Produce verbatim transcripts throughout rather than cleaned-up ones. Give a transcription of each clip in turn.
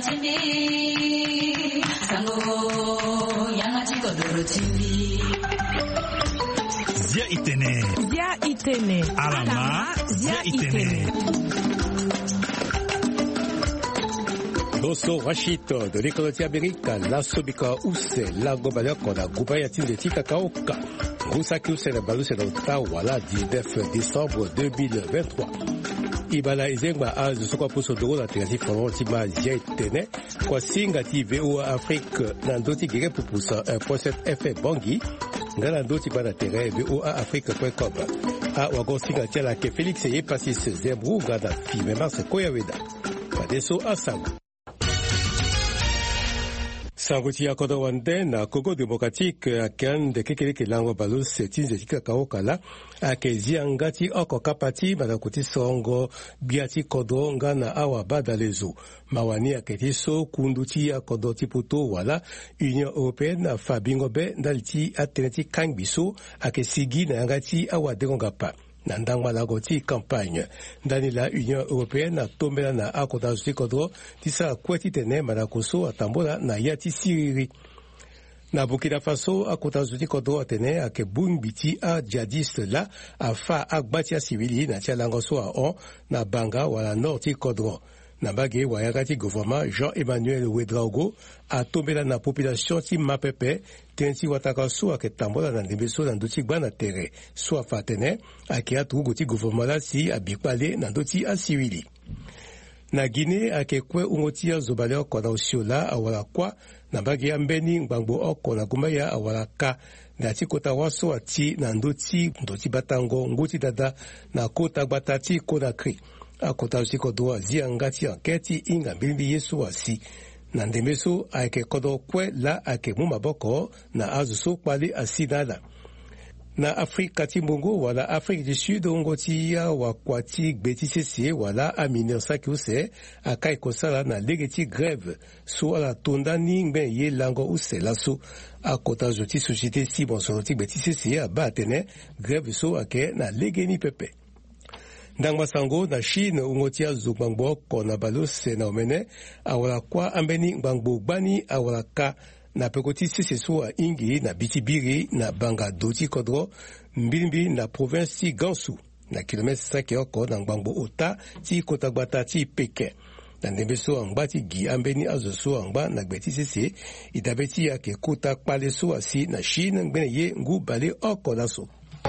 Zia Itene. Zia Itene. Alama. Zia Itene. Doso Washington de l'école américaine, la Sobika Use, la Gobalia Kona, Gubaya Tinde Tika Kaoka, Rusaki Use, la Balus et l'Ottawa, la dix-neuf décembre deux mille vingt-trois. Ibala Izengba Az, Sokwa Poso Doro, la Tégasi Fondon, Tima Zia Itene, Kwa Singati V O A Afrique, Nandoti Gire Pupusa, un point sept F M Bangui, Nandoti Bana Terre, V O A Afrique point com. A Wagon Singati la Ke Félix et Passis Zembrou, Gada Fi, Memars Koyaweda. Kadeso Asango. Sanguti ya kodo wande na Congo démocratique akan de kekeleke lango balos setinze tika kaokala akezi angati oko kapati badakuti songo biati kodo ngana awa badalezo mawani aketi so kunduti ya kodo tiputo wala Union Européenne fabingo be ndaliti ateneti kangbiso akesigi na angati awa degongapa na ndangwa lagoti campagne ndani la Union Européenne na tombela na akota zikodro tisa kweti tene manakoso atambola na yati siriri na Burkina Faso akota zikodro atene akebumbiti a jadiste la afa akbatia civili na tialangoso a on na banga wala norti kodro na bage wayagati gouvernement Jean-Emmanuel Ouedraogo a tombela na population ti mapepe tensi wataka so aketambola na ndembeso na ndoti gbana tere so fatene ake atugo ti gouvernement la si abikpale na ndoti asiwili na Guinée akekwe ungoti ya zobale okona osiola awala kwa na bage ambeni ngbango okona gumaya awala ka na tikota waso ati na ndoti ndoti batango ngoti dada na kota batati Conakry akota usiko doa zia ngati anketi inga mbimbi yesu wasi na ndemeso ake kodo kwe la ake mumaboko na azuso kwali asinala na Afrika timbungo wala Afrique du Sud ngoti ya wakwati betisese wala amine sakiuse akai kosala na legeti grève so ala tondani ngbe ye lango use laso akota joti société si bonsoroti betisese abatene grève so ake na legeni pepe ndangwa sango na Chine ungotia zugbango kona balose na omene awala kwa ambeni ngbango gbani awala ka na pekoti sese so ingi na bitibiri na banga doti kodro mbimbi na province Gansu na kilomètre cinq oko na ngbango ota ti kotagbata ti Peke na ndembeso angbati gi ambeni azoso angba na gbeti sese idabeti yake kota kpale so asi na Chine ngbene ye ngu bale oko laso.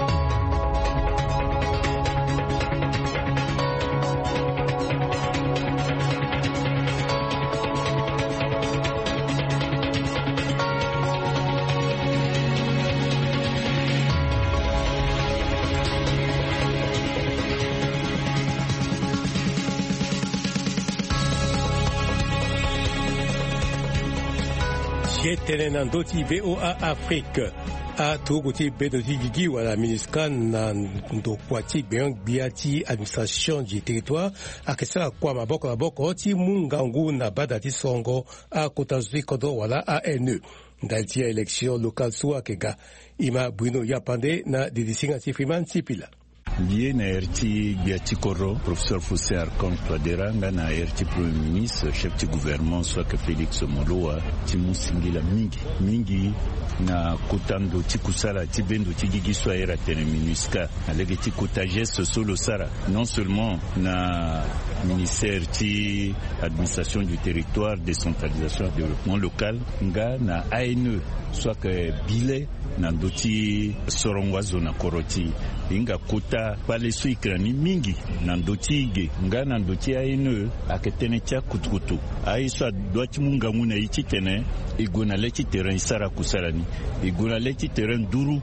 Tene na ndoti V O A Afrique a tuguti bedoti gigi wala ministre na ndokwati bien biati administration du territoire akesala kwa maboko maboko ti mungangu na badati songo a kotazuti kodo wala A N E ndalti ya élection locale so akega ima Bruno Yapande na didisinga ti Freeman Tipila lié na R T Biati Koro, professeur Fossé Arcon Pladeranga na R T Premier ministre, chef du gouvernement soit que Félix Moloa, Timu Singila Mingi, Mingi na kutando tikusala tibendo tigigi soit era tene minuska, alege tikuta geste solo sara, non seulement na ministère ti administration du territoire, décentralisation et développement local, nga na A N E, soit que bile na ndoti sorongwazo na koroti inga kuta pale su ikrani mingi na ndoti ige nga na ndoti A N E aketene cha kutukutu aiswa doati munga muna ichi tene igona lechi terrain sara kusarani igona lechi terrain duru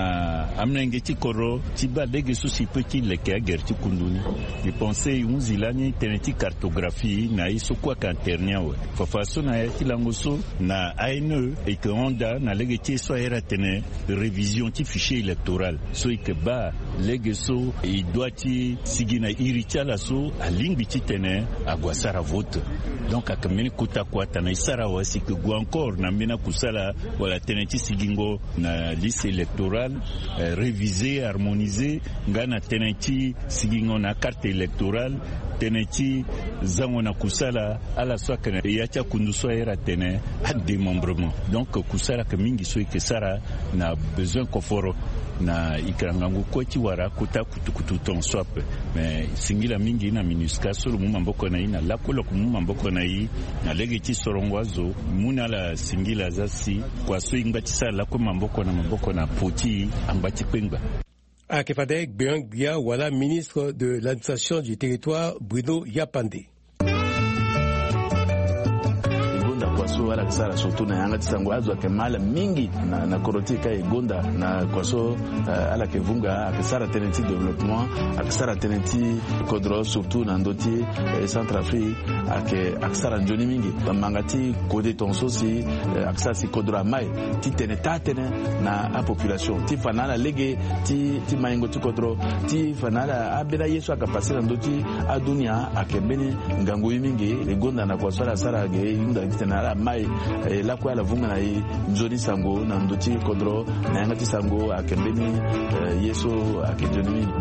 na amnenge ti koro tiba dege su si petit leke agerti kunduni ni pensei unzilani tene ti cartographie na iso kwa kanternia we fafaso na yati langoso na A N E e que onda na lege ti so era tene révision ti fichier électoral so ike ba lege so i doati sigina irichala so alingbi ti tene agwasara vote donc akameni kuta kwata na isara wasi ke gwa encore na mena kusala wala tene ti sigingo na liste électorale euh, révisée harmonisée ngana tene ti sigingo na carte électorale teneti zango na kusala ala swaka ya cha kunduso era tene a démembrement donc kusala ka mingi so ke sara na besoin koforo na ikrangangu ko ci wara kuta kutukutu ton swap mais singila mingi na minuska solo mu mamboko na ina la kolo mu mamboko na yi na lege ci sorongwazo muna la singila zasi kwa so ingati sala ko mamboko na mamboko na poti ambati pengba. Akefadek Beangbia, voilà ministre de l'administration du territoire Bruno Yapande. kwaso ala kisara surtout na yanga tisango azo akemala mingi na na korotika igonda na kwaso uh, ala kevunga akisara tenenti développement akisara tenenti kodro surtout na ndoti eh, Centrafrique ake akisara njoni mingi bamangati kode tonso si eh, akisara si kodro mai ti teneta tene na a population ti fanala lege ti ti maingo ti kodro ti fanala abela yesu akapasira ndoti adunia akebeni ngangu mingi igonda na kwaso ala sara ge inda tena mai eh, la kwa la vunga na i njoni sango na ndoti kodro na yanga ti sango akembeni eh, yeso akejoni mingi.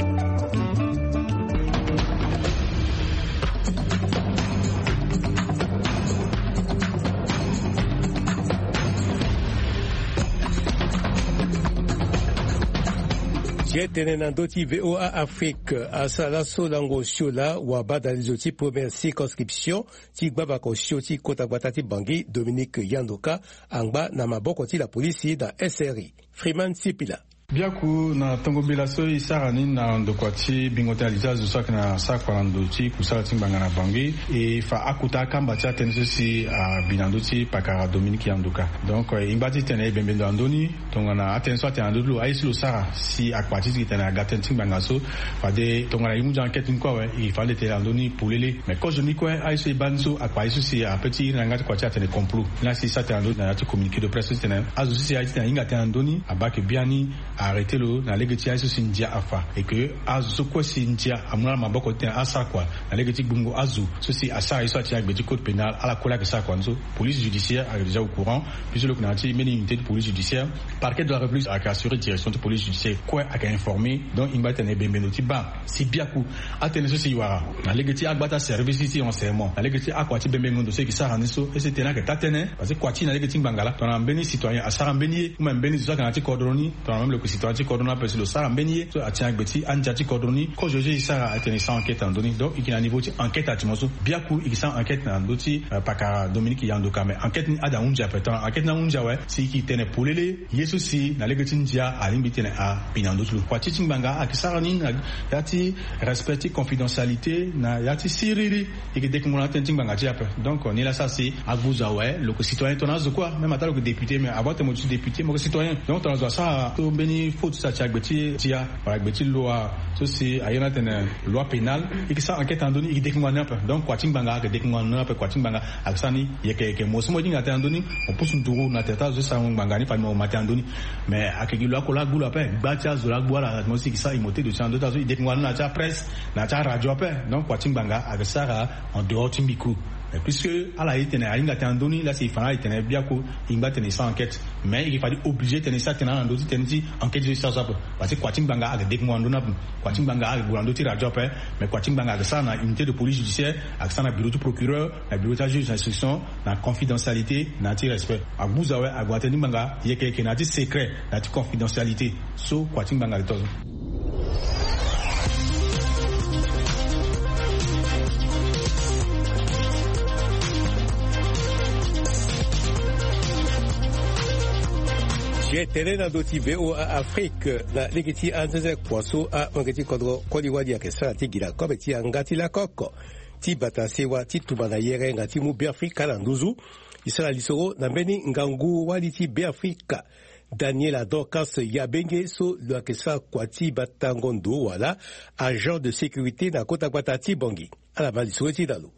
Tene nandoti V O A Afrique asala solango siola wabada lizoti première circonscription ti gbaba ko sioti kota batati bangi Dominique Yandoka angba na maboko ti la polisi da S R I Freeman Sipila. Biaku na tongo bilaso isarani na ndokwati bingotaliza zusaka na sakwa ndochi kusala timbanga na bangi e fa akuta kamba tia tensosi a binanduti pakara Dominique Yandoka. Donc imbati tene bembendo andoni tonga na attention tene andulu aislo sara si akwati ti tene agaten timbanga so fa de tonga na imuja enquête nko we il fallait tene andoni poulele mais quand je dis quoi aislo banso akwaiso si a petit ngati kwati tene complot là si ça tene andoni na ti communiqué de presse tene azusi si aiti tene ingati andoni abake biani arrêter le na legeti aso sindia afa et que azu ko sindia amuna maboko ten asa kwa na legeti bungo azu ceci asa iso tia gbeti code pénal ala kola que ça kwa nzo police judiciaire est déjà au courant puisque le connati meni unité de police judiciaire parquet de la République a assuré direction de police judiciaire quoi a informé donc il va tenir bembenoti ba si biaku atene ceci wara na legeti agbata service ici en serment na legeti akwati bembengondo ce qui ça raniso et c'était na que tatene parce que kwati na legeti bangala ton ambeni citoyen asara mbeni ou même beni zaka na ti cordoni ton même le citoyen cordon appelle le sara mbeni so atia gbeti anjati cordoni ko joje sara atene sans enquête en doni donc il y a niveau ti enquête atimoso biaku il sans enquête na ndoti paka Dominique Yandoka mais enquête ni ada unja petan enquête na unja we si ki tene polele yesu si na legeti ndia alimbi tene a pinandotlu kwati timbanga akisara ni yati respecter confidentialité na yati siriri et que dès que mon atteint timbanga ti ape donc on est là ça c'est à vous ouais le citoyen tonazo quoi même attends le député mais avant de député mon citoyen donc on ça to beni ça tia gbeti tia para gbeti loi so si ayana tene loi pénale et que ça enquête en donné il décline un peu donc kwating banga que décline un peu kwating banga aksani yeke ke mosumo dinga ta ndoni on pousse nduru na teta so sa banga ni fa mo mate ndoni mais akegi loi ko la gulu après batia zo la gbola atmosphere qui ça imoté de cent deux so il décline na tia presse na tia radio après donc kwating banga aksara en dehors timbiku. Mais puisque à la itene a inga tandoni là c'est fana itene biako inga tene sans enquête mais il fallait obligé tene ça tene ndoti tene enquête de ça parce que kwating banga a dek mo andona kwating banga a gulando ti radio pe mais kwating banga a ça na unité de police judiciaire a ça na bureau du procureur na bureau de juge d'instruction na confidentialité na ti respect a buzawe a gwateni banga yeke ke na ti secret na ti confidentialité so kwating banga to. J'ai télé dans d'autres V O A Afrique, la legiti anzeze kwaso a ngati kodro kodi wadi ya kesa ti gila kobe ti ngati la koko ti batasewa ti tumana yere ngati mu Afrika la nduzu isala lisoro na mbeni ngangu wadi ti Afrika Daniela Dorcas Yabenge so lo kesa kwati batangondo wala agent de sécurité na kota kwatati bongi ala bali soueti dalu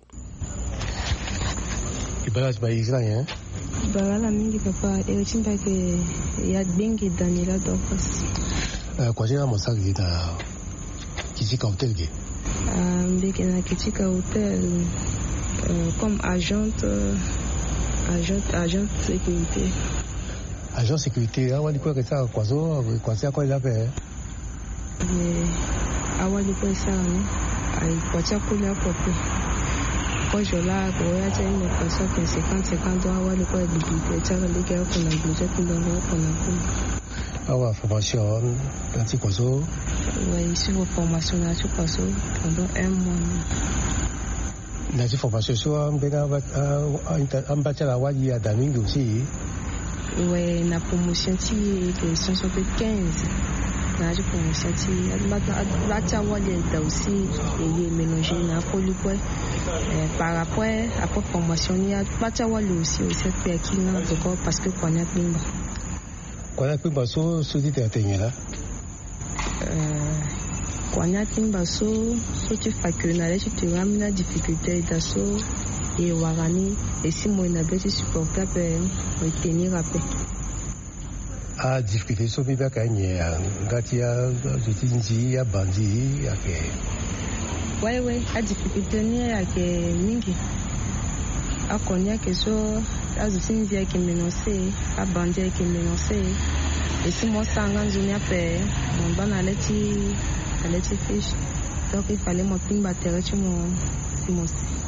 ibalas ba israël Bagala mingi papa e chimba ke ya bengi Daniela Dorcas. Euh kwa jina mosaki ta Kichika Hotel ge. Ah mbeke na Kichika Hotel euh, comme agente euh, agent agent sécurité. Agent sécurité awali kwa kesa kwazo kwa sia kwa ilape. Eh awali kwa sana. aipatia kule hapo pia kwa jola kwa acha ile pesa kwa cinquante cinquante wale kwa bibliothèque leke hapo na bibliothèque ndio hapo na kuna awa formation dans Kwaso. Oui, sur la formation na Kwaso pendant un mois. Na ci formation so mbena ambata la wali ya Domingo aussi. Oui, na promotion ti de cent soixante-quinze. Na ji promotion ti la ta wali da aussi et mélanger na polypoe par rapport à la formation ya la ta wali aussi aussi pe qui na encore parce que qu'on a pimba. Qu'on a pimba so so dit atteindre là. Euh Quand on timba so so tu fais que na tu te ramènes la difficulté d'asso et warani et si moi na bête supporter pour tenir après a difficulté so biba kanye ngatia zutinji ya bandi yake ouais ouais a difficulté ni yake mingi a konya que so a zutinji yake menacé a bandi yake menacé et si moi ça nganzuni après mon ban aleti aleti fish donc il fallait mon timba terre tu mon mon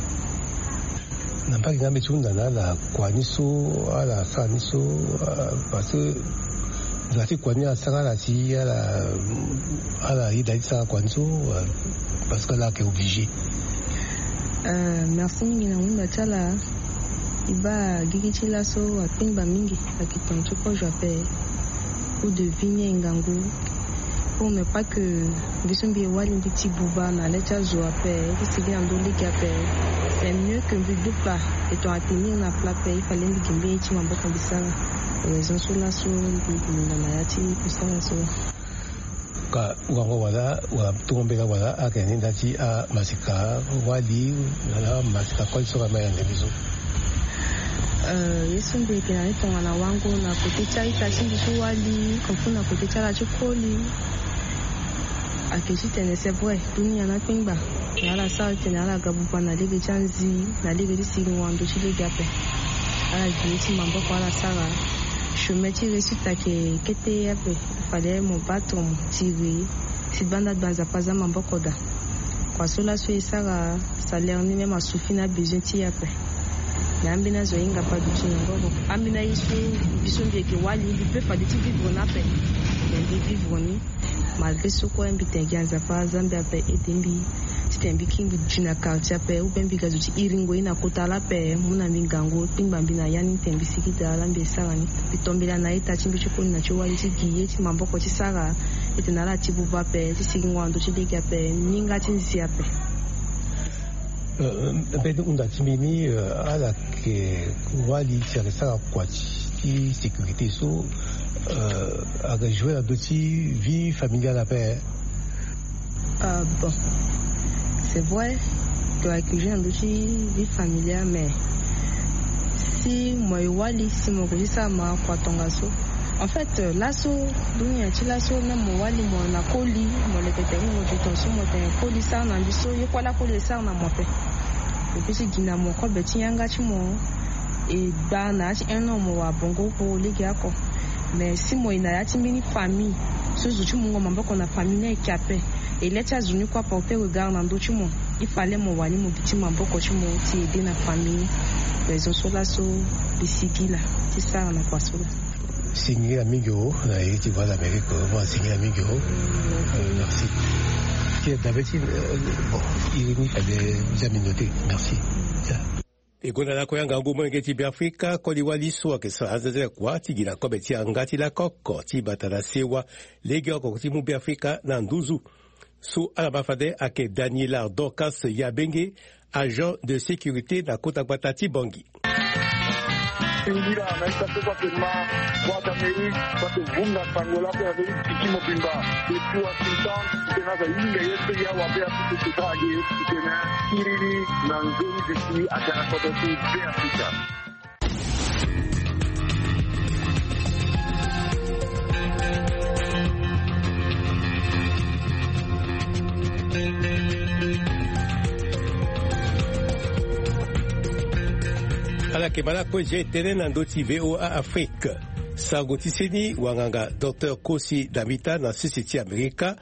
na mpaka ngambe tunda na la kwaniso ala saniso parce que ngati kwanya sangala ti ala ala ida sa kwanzo parce que là que obligé euh merci mingi na munda chala iba gigiti la so atimba mingi akitonto ko j'appelle ou de vigner ngangu pour ne pas que bisumbi wali petit bouba na lecha zo appelle qui se ando ligue appelle c'est mieux que de dupa et toi tenir na plaque il fallait ngimbe ti mambo kabisa raison sur la so na mayati kusala so ka wango wala wa tuombela wala akeni ndati a masika wali na masika kwa so kama yanga biso euh yesu mbeke na tonga na wango na kotecha itashi so wali kofuna kotecha la chokoli akisi tene c'est vrai dunia na pingba yala sa tene ala gabupa na lege chanzi na lege disiri wando chile gape ala jiti mambo kwa la sara chemin tiré sur ta ke kete yape fallait mon patron tirer si banda banza paza mambo koda kwa sola so isara salaire ni même asufi na besoin ti yape na ambina zo inga pa duti ngogo ambina isu isu ndeke wali il peut pas de vivre na pe mais vivre ni malgré ce quoi mbite ganza pa zambia pe etembi sitembi kingi jina culture pe ubembi gazuti iringo ina kotala pe muna mingango timba mbina yani tembi sikita lambe sangani bitombela na ita chimbi chukuni na chowa isi giye ti mamboko ti sara etenala tibu ba pe ti singwando ti deke pe ninga ti nsia pe ben unda timini ala ke wali sera kwa ti sécurité so a joué la petite vie familiale à paix. Euh, bon, c'est vrai que la cuisine a une petite vie familiale, mais si moi wali si moi que ça m'a quoi tongaso. En fait, l'asso, donc il y a l'asso même moi wali moi na coli, moi le pétérine moi je t'en suis moi t'es coli ça na biso, y quoi la coli ça na moi pe. Et puis c'est gina moi quoi beti yanga tu moi et bah na un an moi bongo pour les gars quoi. Mais si moi il y a une famille, ce que tu m'as dit qu'on a famille qui a fait et les États-Unis quoi porter regard dans d'autres mots, il fallait mon wali mon petit mambo quand tu m'as aider la famille, les autres là so ici là, c'est ça on a pas ça. Signer amigo, là tu vois l'Amérique, moi signer amigo, merci. Qui d'habitude bon, il y a des aminotés, merci. Igona la koyanga ngumo ngeti biafrika koli waliso akesa azazela kwa tigila kobe ti angati la koko ti batala sewa lege oko ti mu biafrika na nduzu su alabafade ake Daniela Dorcas Yabenge agent de sécurité na kota batati Bongi. Ingira na itakuwa kema kwa Amerika kwa vunga sangola kwa vile tikimo bimba kwa Sintan tena za inga yetu ya wapea tukutaje tena kiriri na nzuri ziki atana kwa tu Afrika. ala kemala kweje tene na ndoti V O A Afrique sango tiseni wanganga Docteur Kosi Damita na sisiti Amerika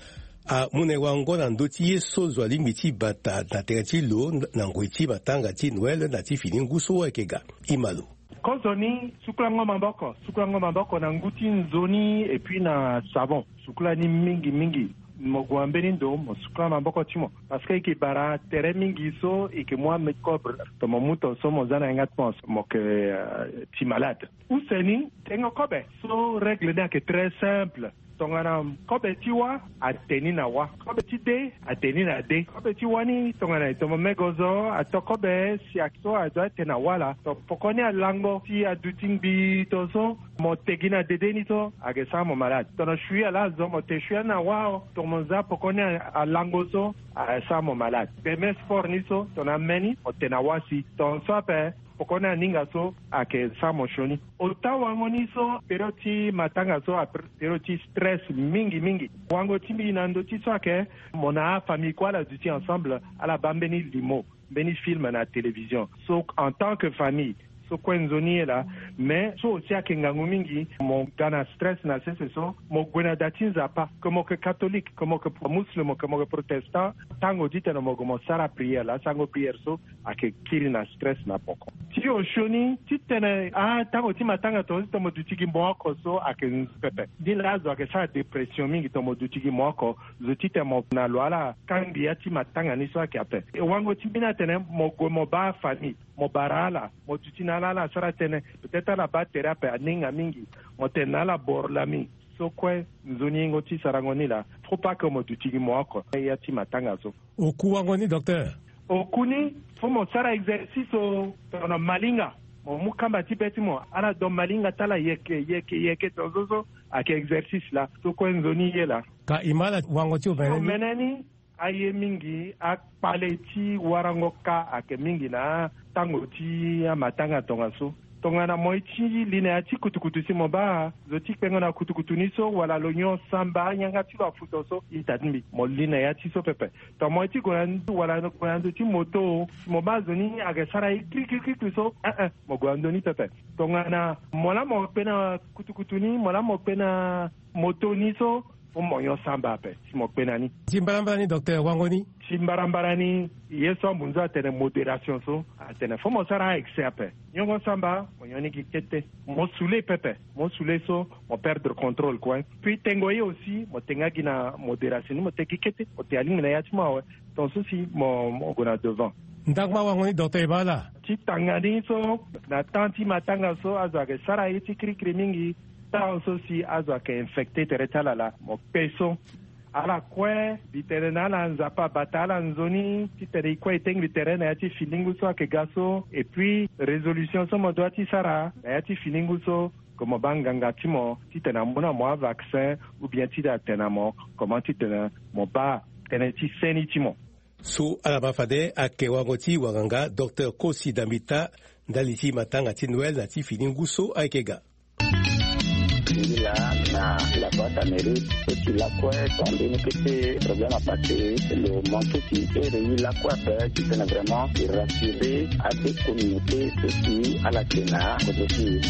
a mune wango na ndoti yeso zwali miti bata na tereti lo na ngwiti batanga ti Noël na ti fini nguso ekega imalo kozoni sukula ngoma mboko sukula ngoma mboko na nguti nzoni et puis na savon sukula ni mingi mingi mogwambeni ndo mosukula mamboko timo parce que ki bara tere mingi so et que moi me cobre to momuto so mozana ngatmos moke uh, ti malade useni tengo kobe so règle na que très simple tongana kobe tiwa ateni na wa kobe ti de ateni na de kobe tiwa ni tongana to megozo atokobe si akso azo tena wala to pokoni alango ti aduting bi to so mo tegina de de ni to agesa mo malade to no shui ala zo mo te shui na wa to mo za pokoni alango so agesa mo malade be mes for ni so to na meni o tena wasi to so pe pokona ninga so ake samo shoni ota wangoni so peroti matanga so peroti stress mingi mingi wango timbi na ndo ti so ake mona famille quoi la duti ensemble à la bambeni limo beni film na télévision so en tant que famille so kwenzoni là mais so aussi ake ngangu mingi mon gana stress na c'est so mo gwena datinza pa comme que catholique comme que musulman comme que protestant tango dite no mo mo sara prière la sango prière so ake kiri na stress na poko ti o shoni ti tene ah tango ti matanga to to mo dutigi moko so ake pepe di la zo ake sa depression mingi to mo dutigi moko zo ti te mo na loala kangi ya ti matanga ni so ake ape e wango ti bina tene mo go mo ba famille mo barala mo tutina la la sara tene peut-être la ba thérapie aninga mingi mo tena la borlami so kwe nzoni ngoti sarangoni la faut pas que mo tutigi moko ya ti matanga so oku wangoni docteur okuni faut mo sara exercice o to malinga mo mukamba ti beti mo ala do malinga tala yeke yeke yeke to so so ake exercice la so kwe nzoni yela ka imala wangoti o beneni meneni aye mingi akpaleti warango ka ake mingi na tango ti amatanga tonga so tonga na moiti line ati kutukutu si moba zoti pengo na kutukutu ni so wala lonyo samba nyanga ti lo futo so itatmi mo line ati so pepe to moiti ko ndu wala ko ndu ti moto moba zoni age sara kri kri kri so eh eh mo go ndoni pepe tonga na mola mo pena kutukutu ni mola mo pena moto ni so o moyo samba pe si mo penani simbarambarani docteur wangoni simbarambarani yeso munza tene modération so tene fo mo sara exerpe nyongo samba mo yoni ki kete mo soule pepe mo soule so mo perdre contrôle quoi puis tengoye aussi mo tenga gina modération mo teki kete o te alinga ya ti mo ton souci mo mo gona devant ndakma wangoni docteur bala ti tangani so na tanti matanga so azaga sara yiti kri kri mingi ta aussi azo ke infecté teretala la mo peso ala kwe biterena la nzapa batala nzoni ti tere kwe teng biterena ya ti filingu so ke gaso et puis résolution so mo doit ti sara ya ti filingu so comme banganga ti mo ti tena mona mo vaccin ou bien ti da tena mo comment ti tena mo ba tena ti seni ti mo so ala bafade ake wangoti wanganga docteur Kosi Dambita ndaliti matanga ti Noël na ti filingu so aikega la na la boîte à mairie et la quoi quand on était problème à passer le manque qui est la quoi faire qui est vraiment rassurer à des communautés aussi à la Kenya aussi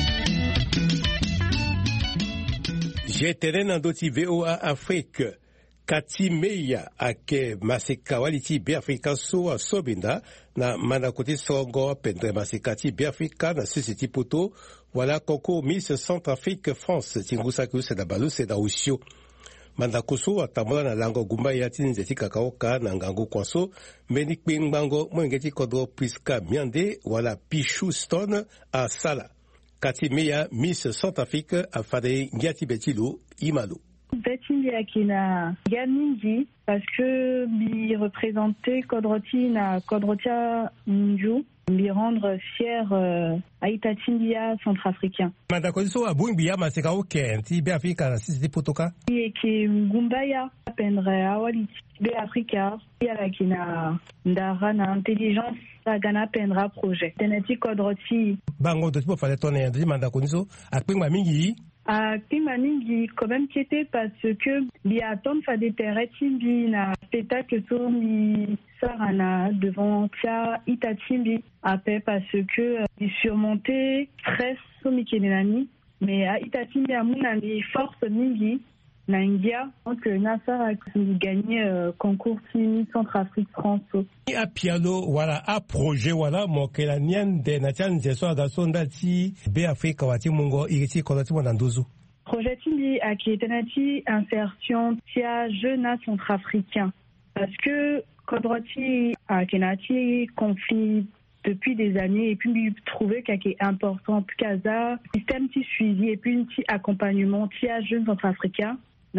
j'étais dans d'autres V O A Afrique kati meya ake maseka waliti be Afrika so asobinda na mana kote songo pendre maseka ti be Afrika na société poto wala koko Miss Centrafrique France tingusa ku se da balu se da usio manda koso atamola na lango gumba ya tinze ti kakaoka na ngango kwaso meni kpingbango mwengeti kodo Priska Miande wala Pichou Stone a sala kati meya Miss Centrafrique a fade ngiati betilo imalo Betty akina gamingi parce que bi représenter Kodroti na Kodrotia Nju lui rendre fier euh, à Itatindia centrafricain. Manda koso abungi ya maseka okenti be Afrika na sisi potoka. Et qui ngumbaya pendre awali be Afrika ya lakina ndara na intelligence gana pendra projet. Tenati Kodroti. Bango de tipo fale tonne ndi manda koso akpingwa mingi à Kimaningi quand même qui était parce que bi attendre fa des terretimbi na spectacle to mi sarana devant tia itatimbi après parce que il surmonter stress so mi kenani mais à itatimbi amuna mi force mingi Nangia, donc Nassar a gagné le concours Miss Centrafrique France. A piano voilà a projet voilà mo que la nienne de Nathan Jeso da sonda ti be Afrique wati mungo iriti kolati mo nanduzu. Projet Timbi a qui était nati insertion tia jeune centrafricain parce que Kodroti a kenati conflit depuis des années et puis lui trouver qu'il est important plus qu'asa système qui suivi et puis un petit accompagnement tia jeune centrafricain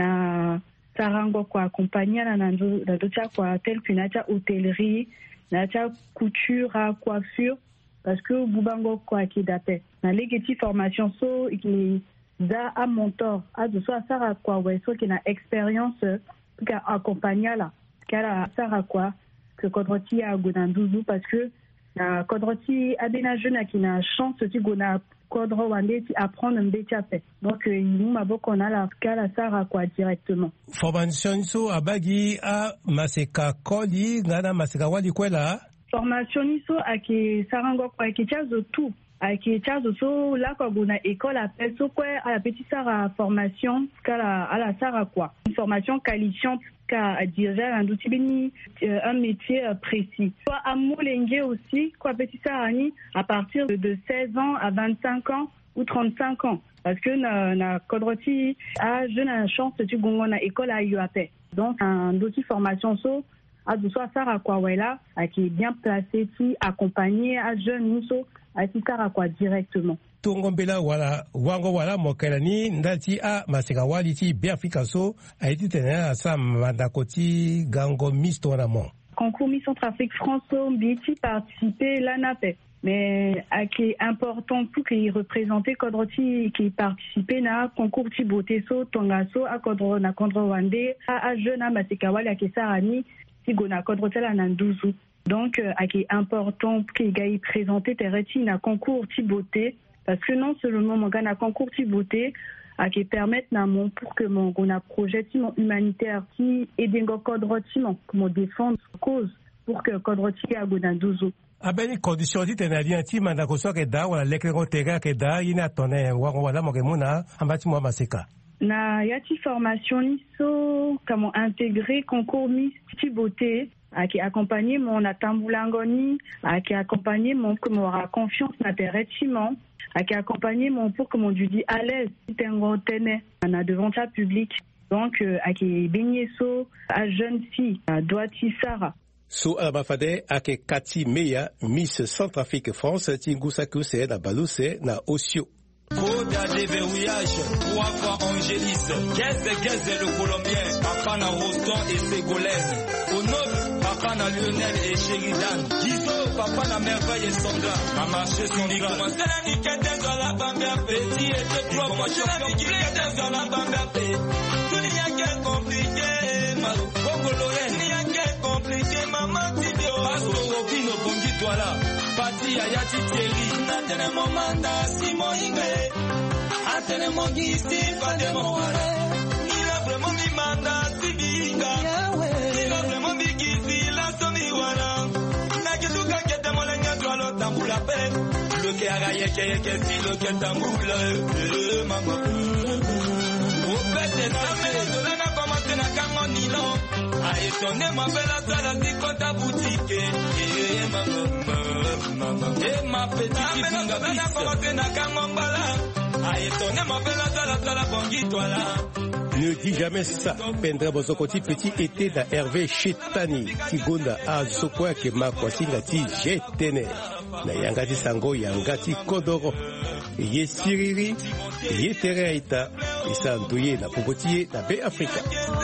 na sarango kwa accompagner na nando na dotia kwa tel que natia hôtellerie natia couture à coiffure parce que bubango kwa kidape na legeti formation so qui da a mentor a de so sara kwa weso qui na expérience pour accompagner là kala sara kwa que Kodroti a gonanduzu parce que na Kodroti a des jeunes qui na chance ti gona Kodro wande ti apprendre un métier fait donc il m'a beaucoup on a la kala sara kwa directement formation so abagi a maseka koli nana maseka wali kwela formation so aki sarango kwa ki chazo tout aki chazo so la kwa gona école appelle so quoi à la petite sara formation kala à la sara quoi une formation qualifiante à diriger un outil béni un métier précis. Soit à Moulenge aussi, quoi petit sarani à partir de seize ans à vingt-cinq ans ou trente-cinq ans. Parce que na na Kodroti a jeune a chance de tu gongo na école à U A P. Donc un outil formation so a de soit Sarah quoi là qui est bien placé qui accompagné à jeune muso à Sarah quoi directement. Tungombela wala wango wala mokelani ndati a maseka wali ti be Afrika so a été tenir sa mandakoti gango Miss Tournament. Concours Miss Centrafrique France biti participer l'ANAPE. Mais à qui est important pour qu'il représente Kodroti qui participait na concours ti beauté so tongaso a Kodro na Kodro Wande a jeune a maseka wali a Kesarani si gona Kodroti la nanduzu. Donc à qui est important pour qu'il gagne présenter tereti na concours ti beauté. Parce que non seulement mon gars n'a concours de beauté à qui permettent na mon pour que mon on a projet mon humanitaire qui et des code rotiment comment défendre cause pour que code roti a godan douzo a ben condition dit tenadien ti manda ko so ke da wala lekre tega ke da ina tonne wa wala mo ke mona ambati mo maseka na yati formation niso comment intégrer concours Miss beauté à qui accompagner mon atambulangoni à qui accompagner mon comment aura confiance na terretiment à qui accompagner mon pour que mon dis à l'aise c'est un gros tenait on a devant ta public donc euh, à qui baigner so à jeune fille à Doati Sarah so abafade à qui Kati Meya Miss Centrafrique France tingusa que c'est na baluse na Osio Koda de verrouillage, Wafa Angélis, Gaz Gaz le Colombien, Apana Roston et Ségolène, Onop, Apana Lionel et Sheridan, Gizo, Papa Merveille et Sandra, a marché son ligue. Commencez la niquette dans la bambère, petit et de propre, je la niquette dans la bambère, tout n'y a qu'un compliqué, Malo, Congolais, n'y a qu'un compliqué, maman, Tibio, Pasto, Robino, Bongi, toi là, Pati, Ayati, Thierry, Nathalie, Momanda, Simon, Ingé. Atene mongi stifa de moare ila vraiment mi manda sibinga ila vraiment mi gizi la somi wana na ketuka kete molenga twalo tambula pe le ke agaye ke ke si le ke tambula mama o pete na me de na commencer na kango nilo a etone ma bela sala si kota boutique e mama mama e ma petite binga na commencer na kango mbala. Ne dis jamais ça. Pendra bozokoti petit été da Hervé Chetani. Tigonda a zokwa ke makwasi ngati jetene. Na yangati sango yangati kodoro. Ye siriri, ye tereita. Isa ndoye na popotier na be Afrika.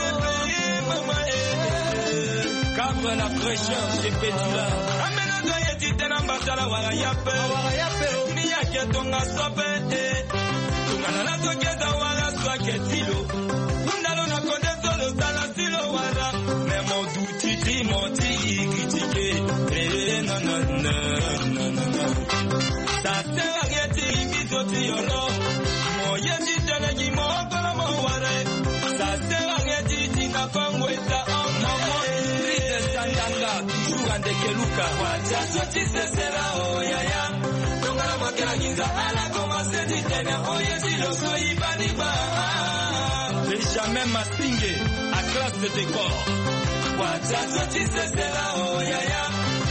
Comme la fraîcheur chez Pétula. Amena doye titena mbasala wala yape. Wala yape. Ni yake tonga sope. Tungalala tokeza wala swaketilo. Undalo na konde solo sala silo wala. Memo duti ti moti ikitike. Eh na na na na na na. Tate ageti ibizo ti yolo. Moye ti tene ki mo kola mo wale. Tate ageti ti na kongweta ono mo. Rite sandanga toujours ande keluka. Wacha soti sesera oh ya ya. Tungala makela ginza ala koma se ti tene oh ya. Benjamin Massingue à classe de décor. Watazo tisesela oyaya.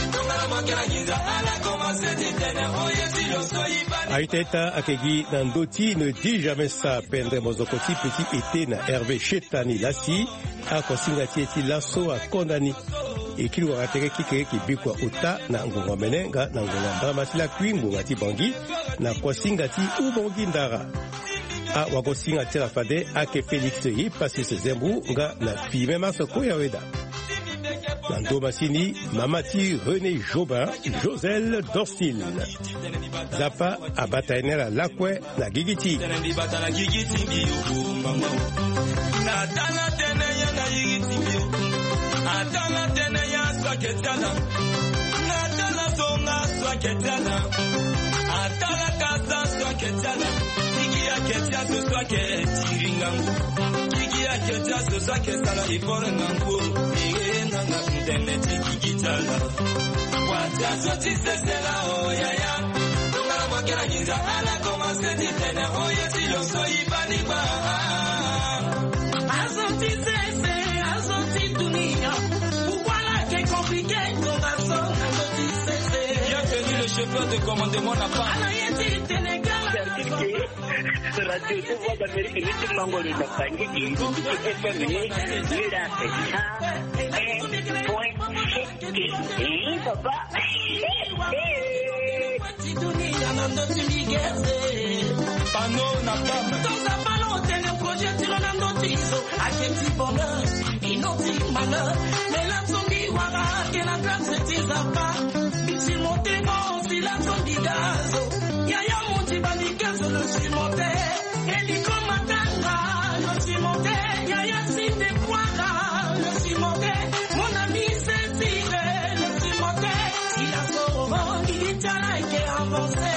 Aiteta akegi nandoti ne dit jamais ça pendre mozokoti petit été na Hervé Chetani Lassi a kosingati eti laso a kondani ekili wakateke kike kibikwa uta na ngongo menenga na ngongo mbamasila kwimbu ngati bangi na kosingati ubongi ndara a wakosingati la fade ake Félix yi pasi se zembu nga na fime masoko ya weda Nando Massini, Mamati René Jobin, Joselle Dorsil. Zapa Abatainera Lakwe na Gigiti. Watazo tisesela oyaya. Tungala mwakera nyinga ala koma seti tene oye silo soyi baniba. Azonti sese, azonti dunia. Pourquoi la qu'est compliqué ton garçon, azonti sese. Bienvenue le chauffeur de commandement n'a pas. Ala yeti tenega. Radio Voix d'Amérique, le tout mango de la famille, il faut que tu fasses venir, il a fait ça, et point, et papa. Pano na papa. Dans un ballon, t'es le projet, tu l'en as notice. A quel petit bonheur, inutile malheur. Mais la zombie, wara, que la classe ne tisa pas. Si monté, bon, si la zombie gazo. Yaya, mon tibani, gazo, le suis monté. Hélico, matanga, le suis monté. Yaya, si t'es poira, le suis monté. Mon ami, c'est tiré, le suis monté. Il a son roman, il est à la qui est avancé.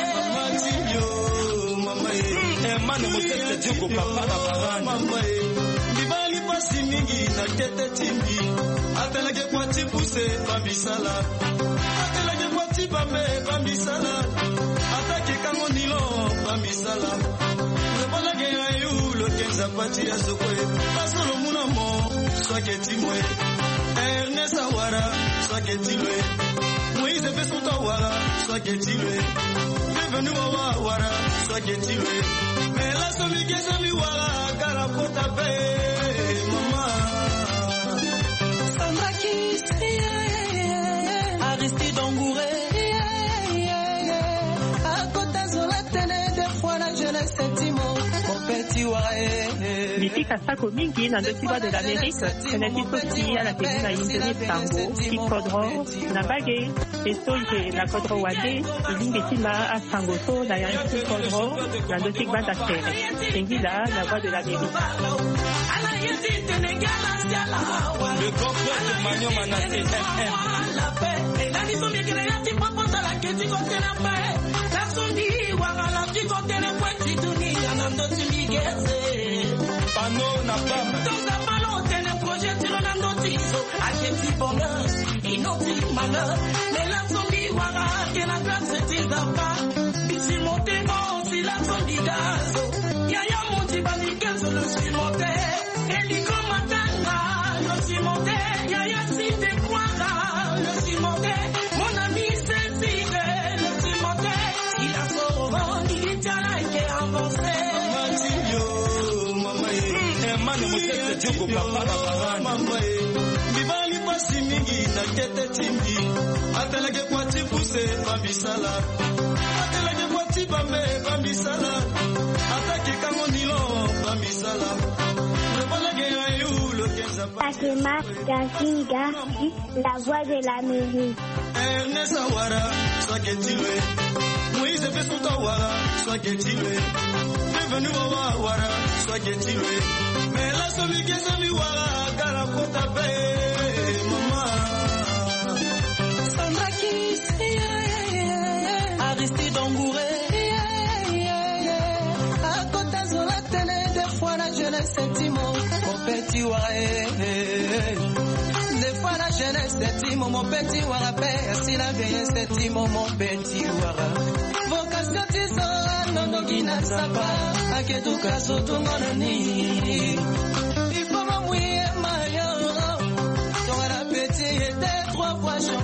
Mano mosete jugo papa na barani. Mama e, libali pasi mingi na kete timbi. Atelege kwa tipuse bambisala. Atelege kwa tipame bambisala. Atake kango nilo bambisala. Lebalage ayu lo kenza pati ya zokwe. Pasolo muna mo, swake timwe. Ernest Awara, swake tilwe. Moïse Besuta Awara, swake tilwe. Bienvenue Wawa Awara, swake tilwe. Mais la somi que ça lui wala kala kota pe mama Sandra Kiss Aristide Ongouré à Kota Zola tene de fois la jeunesse Timo mon petit wae Mifika sako mingi na ndotiwa de l'Amérique tenetitoki ala kemina indoni tango kikodro na bage esoje na kodro wade ilingetima a sangoto na yanki kodro na ndotik banda tere engila la voix de l'Amérique. Le grand frère de Magnon Manassé F M. Pano na papa. Dans un ballon, t'es le projet, tu l'en as notice. A quel petit bonheur, inutile malheur. Mais la zombie, wara, que la classe se tise pas. Ici monté, bon, si la zombie gazo. Yaya, mon tibani, gazo, le suis monté. Hélico, matanga, le suis monté. Yaya, si t'es poira, le suis monté. Mon ami, c'est tiré, le suis monté. Il a son roman, il est à la qui est avancé. Mano mosete jugo papa na barani. Mama e, libali pasi mingi na kete timbi. Atelege kwa tipuse bambisala. Atelege kwa tipame bambisala. Atake kango nilo bambisala. Lebalage ayu lo kenza pa. Takema Gazinga, la voix de l'Amérique. Ernest Awara, swake tilwe. Moïse Besuta Awara, swake tilwe. Bienvenue Wawa Awara, swake tilwe. Mais la somi que ça lui wala kala kota pe mama Sandra Kiss Aristide Ongouré à Kota Zola tene de fois la jeunesse Timo mon petit wae des fois la jeunesse Timo mon petit wara père si la vieillesse Timo mon petit wara vocation tiso no no gina sapa aketuka sotungo nani est maillot. Ton appétit était trois fois champion.